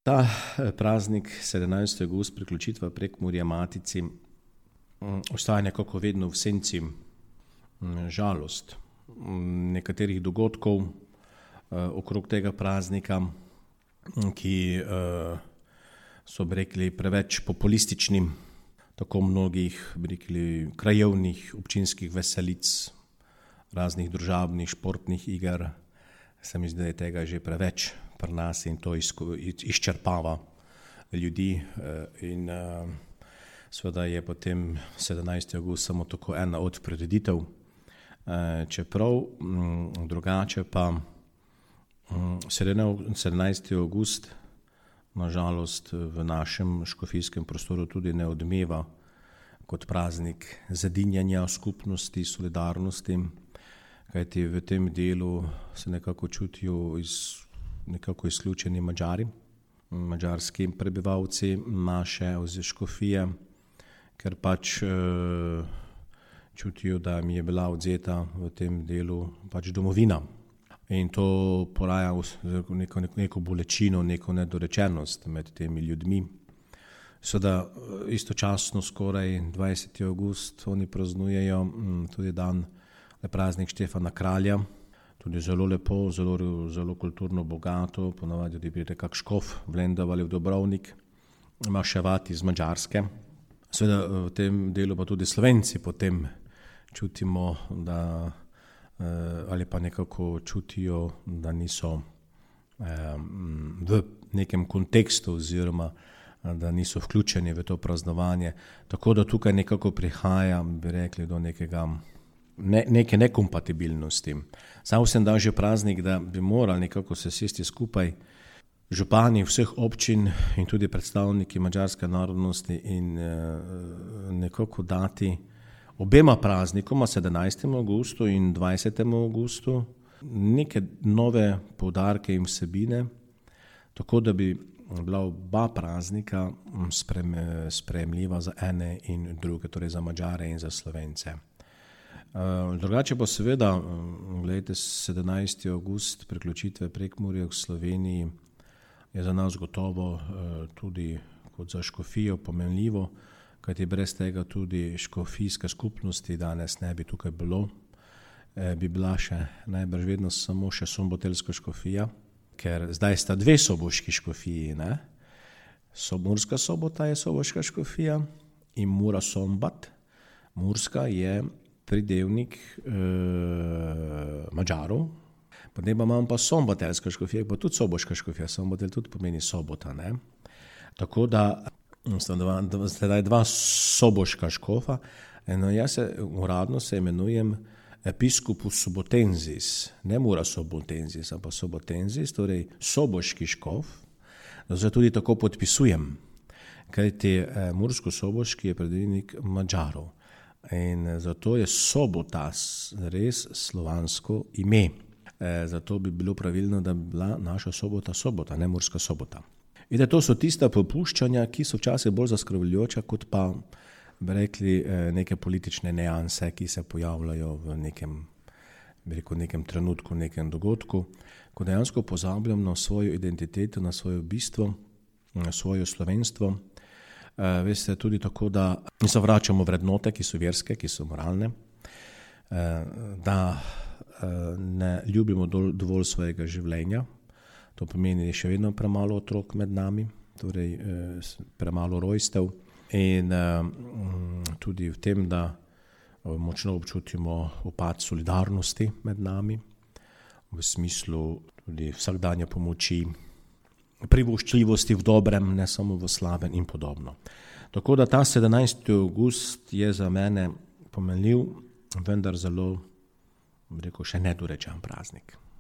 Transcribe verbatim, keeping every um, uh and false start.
ta praznik sedemnajstega avgusta, priključitva Prekmurja Matici, ostaja nekako vedno v senci žalost nekaterih dogodkov okrog tega praznika, ki so bi rekli preveč populistični, tako mnogih bi rekli krajevnih občinskih veselic, raznih družabnih športnih iger. Se mi zdi, da je tega že preveč pri nas in to izčrpava ljudi in seveda je potem sedemnajstega avgusta samo tako ena od prireditev, čeprav drugače pa sedemnajstega avgusta na žalost v našem škofijskem prostoru tudi ne odmeva kot praznik zedinjanja skupnosti, solidarnosti, kajti v tem delu se nekako čutijo iz, nekako izključeni Madžari, madžarski prebivalci naše oziroma škofije, ker pač e, čutijo, da jim je bila odzeta v tem delu pač domovina. In to poraja neko, neko, neko bolečino, neko nedorečenost med temi ljudmi. Seveda istočasno skoraj dvajsetega avgusta oni praznujejo tudi dan, praznik Štefana Kralja, tudi zelo lepo, zelo, zelo kulturno bogato, ponavadi tudi pride kak škof v Lendava ali v Dobrovnik, maševati iz Madžarske. Seveda v tem delu pa tudi Slovenci potem čutimo, da ali pa nekako čutijo, da niso v nekem kontekstu oziroma da niso vključeni v to praznovanje. Tako da tukaj nekako prihaja, bi rekli, do nekega, ne, neke nekompatibilnosti. Sam sem dal že praznik, da bi morali nekako se sesti skupaj župani vseh občin in tudi predstavniki madžarske narodnosti in nekako dati obema praznikoma, sedemnajstega avgusta in dvajsetega avgusta, neke nove poudarke in vsebine, tako da bi bila oba praznika sprejemljiva za ene in druge, torej za Madžare in za Slovence. Drugače pa seveda, gledajte, sedemnajstega avgusta priključitve Prekmurja k Sloveniji je za nas gotovo tudi kot za škofijo pomenljivo, kajti brez tega tudi škofijske skupnosti danes ne bi tukaj bilo, bi bila še najbrž vedno samo še soboteljska škofija, ker zdaj sta dve soboški škofiji, ne? Murska Sobota je soboška škofija in Mura Sombat. Murska je pridevnik e, Madžarov, potem pa imam pa somboteljska škofija, pa tudi soboška škofija, sombotelj tudi pomeni sobota, ne? Tako da sedaj dva soboška škofa, eno jaz se, uradno se imenujem Episcopus Sobotensis, ne Mura Sobotensis, ampak Sobotensis, torej soboški škof, zato tudi tako podpisujem, kajti Mursko-Soboški je predivnik Madžarov in zato je Sobotas res slovansko ime, zato bi bilo pravilno, da bi bila naša sobota sobota, ne Murska Sobota. In to so tista popuščanja, ki so včasih bolj zaskrbljujoča, kot pa bi rekli neke politične neanse, ki se pojavljajo v nekem, bi rekel, nekem trenutku, nekem dogodku, ko dejansko pozabljam na svojo identiteto, na svoje bistvo, na svoje slovenstvo. Veste, tudi tako, da se vračamo vrednote, ki so verske, ki so moralne, da ne ljubimo dovolj svojega življenja. To pomeni še vedno premalo otrok med nami, torej premalo rojstev in tudi v tem, da močno občutimo upad solidarnosti med nami, v smislu tudi vsakdanje pomoči, privoščljivosti v dobrem, ne samo v slabem in podobno. Tako da ta sedemnajstega avgusta je za mene pomenljiv, vendar zelo, bi rekel, še nedorečen praznik.